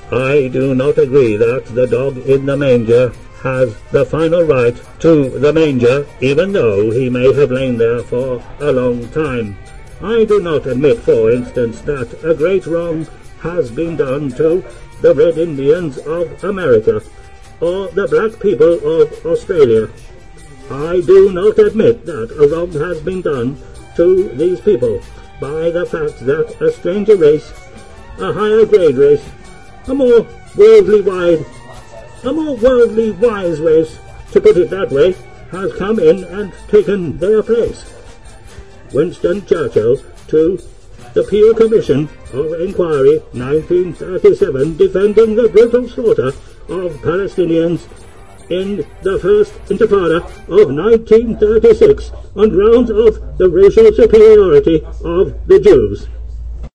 I do not agree that the dog in the manger has the final right to the manger, even though he may have lain there for a long time. I do not admit, for instance, that a great wrong has been done to the Red Indians of America or the black people of Australia. I do not admit that a wrong has been done to these people by the fact that a stranger race, a higher grade race, a more worldly wise race, to put it that way, has come in and taken their place. Winston Churchill to the Peel Commission of Inquiry 1937 defending the brutal slaughter of Palestinians in the First Intifada of 1936 on grounds of the racial superiority of the Jews.